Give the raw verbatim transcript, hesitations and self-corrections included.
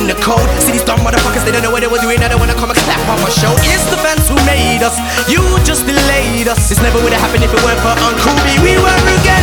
in the cold. See these dumb motherfuckers, they don't know what they were doing. Now they wanna come and clap on my show. It's the fans who made us, you just delayed us. This never would've happened if it weren't for Uncle B. We were again.